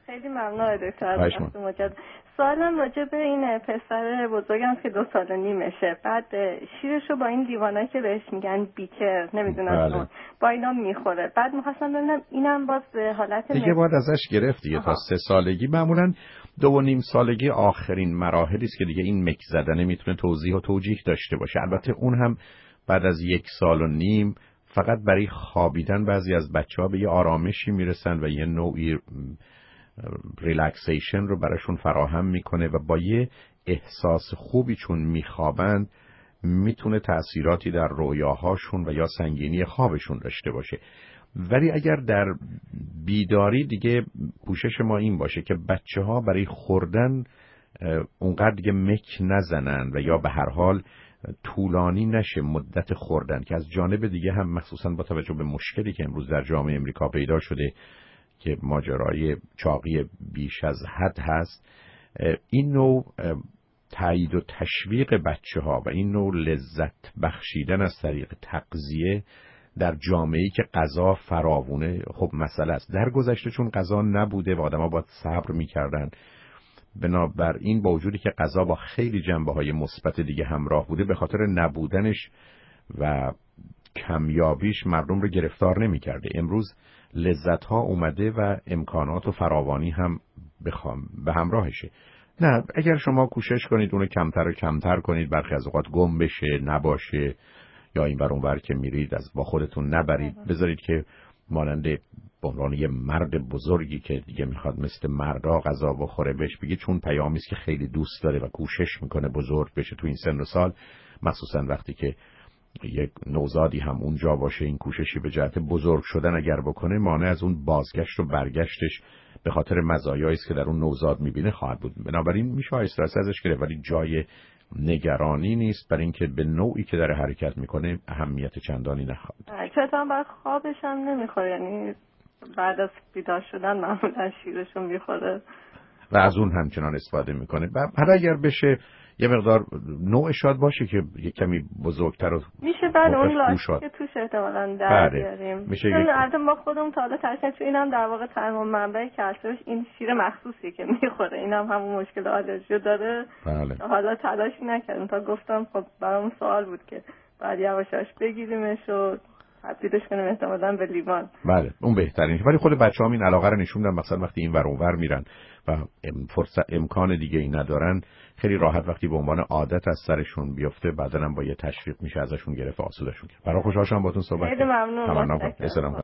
خیلی ممنون دکتر از مجدد. سوالم راجع به این پسر بزرگم که 2 سال و نیمشه، بعد شیرشو با این لیوانایی که بهش میگن بیکر نمیدونم با اینا میخوره، بعد می‌خواستم ببینم اینم باز به حالت دیگه باید ازش گرفت دیگه. تا 3 سالگی معمولاً 2.5 سالگی آخرین مراحلی است که دیگه این مک زدن میتونه توضیح و توجیه داشته باشه. البته اون هم بعد از 1 سال و نیم فقط برای خوابیدن بعضی از بچه‌ها به یه آرامشی میرسن و یه نوعی ریلکسیشن رو براشون فراهم میکنه و با یه احساس خوبی چون میخوابند میتونه تأثیراتی در رویاهاشون و یا سنگینی خوابشون داشته باشه. ولی اگر در بیداری دیگه پوشش ما این باشه که بچه‌ها برای خوردن اونقدر دیگه مک نزنن و یا به هر حال طولانی نشه مدت خوردن، که از جانب دیگه هم مخصوصا با توجه به مشکلی که امروز در جامعه امریکا پیدا شده که ماجرای چاقی بیش از حد هست، این نوع تایید و تشویق بچه‌ها و این نوع لذت بخشیدن از طریق تغذیه در جامعه‌ای که غذا فراوونه خب مسئله است. در گذشته چون غذا نبوده و آدم‌ها باید صبر می‌کردن، بنابراین با وجودی که غذا با خیلی جنبه‌های مثبت دیگه همراه بوده، به خاطر نبودنش و کمیابیش مردم رو گرفتار نمی‌کرده. امروز لذت‌ها اومده و امکانات و فراوانی هم به همراهشه. نه، اگر شما کوشش کنید اونو کمتر و کمتر کنید، برخی از اوقات گم بشه، نباشه، یا این بر اون ور که میرید از با خودتون نبرید، بذارید که مانند به عنوان یه مرد بزرگی که دیگه میخواد مثل مردا غذا بخوره بهش بگید، چون پیامی است که خیلی دوست داره و کوشش میکنه بزرگ بشه تو این سن و سال، مخصوصا وقتی که یک نوزادی هم اونجا باشه، این کوششی به جهت بزرگ شدن اگر بکنه، مانع از اون بازگشت و برگشتش به خاطر مزایایی است که در اون نوزاد میبینه خواهد بود. بنابراین میشه استرس ازش گرفت، ولی جای نگرانی نیست، برای اینکه به نوعی که داره حرکت میکنه اهمیت چندانی نخواهد. چطور بعد خوابش هم نمیخوره، یعنی بعد از بیدار شدن معمولا شیرشون میخوره و از اون همچنان استفاده میکنه. حالا اگر بشه یه مقدار نوع شاد باشه که یه کمی بزرگتر و میشه بعد اون لاشی که توش احتمالاً در بیاریم. میشه البته ما خودمون تا حالا تشکیل تو اینم در واقع تنها منبع کلسیمش این شیر مخصوصی که میخوره، اینم همون مشکل آلرژی داره. بله. حالا تلاشی نکردم تا گفتم خب برام سوال بود که بعد یواشاش بگیریمش و تبدیلش کنیم احتمالاً به لیوان. بله اون بهترینه. ولی خود بچه‌ها این علاقه رو نشون میدن، مثلا وقتی این ور اون ور میرن و امکان دیگه ای ندارن، خیلی راحت وقتی به عنوان عادت از سرشون بیفته، بعداً هم با یه تشویق میشه ازشون گرفت، آسودشون کرد. برای خوشحال شدم باهاتون صحبت کردم. خیلی ممنون.